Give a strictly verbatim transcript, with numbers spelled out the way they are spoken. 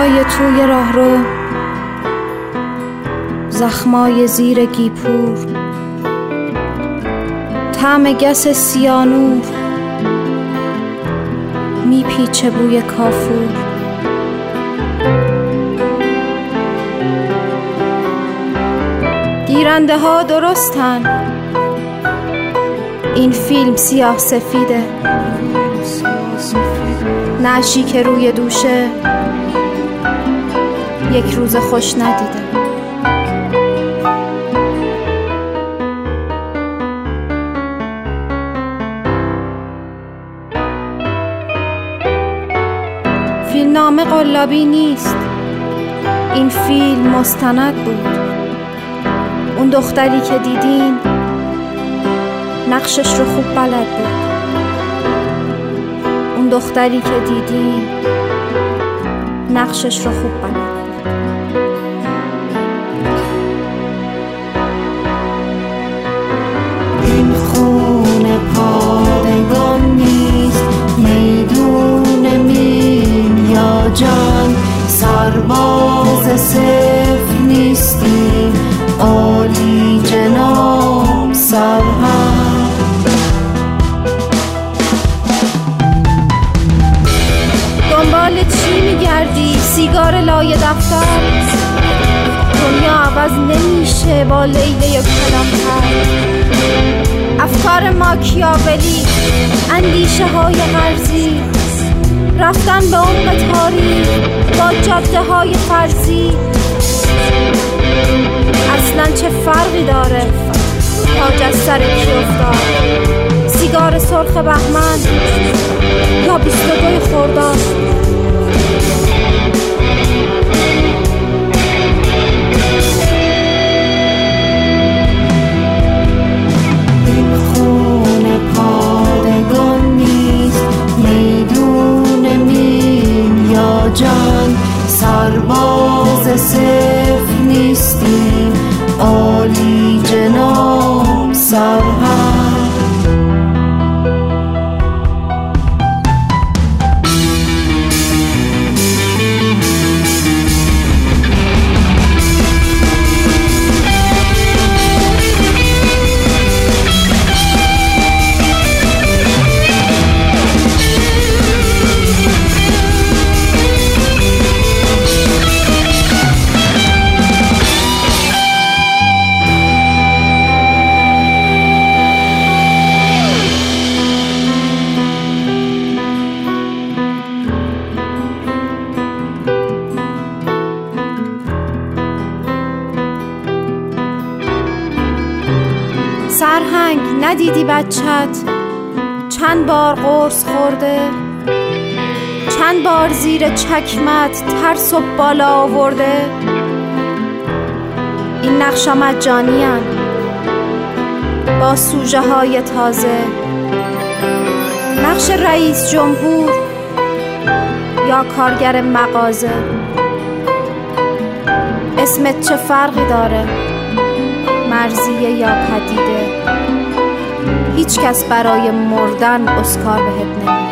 های توی راهرو، زخمای زیر گیپور، طعم گس سیانور، میپیچه بوی کافور. گیرنده ها درستن، این فیلم سیاه سفیده، نعشی که روی دوشه یک روز خوش ندیده. فیلمنامه قلابی نیست، این فیلم مستند بود. اون دختری که دیدین نقشش رو خوب بلد بود. اون دختری که دیدین نقشش رو خوب بلد بود. این خونه پادگان نیست، میدون مین یا جان، سرباز صفر نیستیم، عالی جناب سرهنگ. دنبال چی میگردی؟ سیگار لای دفتر؟ دنیا عوض نمیشه با لیله یا کلام‌تر. افکار ماکیاولی، اندیشه های غرزی، رفتن به عمق تاریخ با جاده های فرضی. اصلا چه فرقی داره تاج از سر کی افتاد؟ سیگار سرخ بهمن یا بیست و دو خرداد؟ این خونه پادگان نیست، میدون مین یا جان، سرباز صفر نیستیم، عالی جناب سرهنگ. سرهنگ ندیدی بچت چند بار قرص خورده؟ چند بار زیر چکمت ترس و بالا آورده؟ این نقشا مجانی هن با سوژه های تازه. نقش رئیس جمهور یا کارگر مغازه، اسمت چه فرقی داره؟ مرضیه یا پدیده؟ هیچ کس برای مردن اسکار بهت نمیده.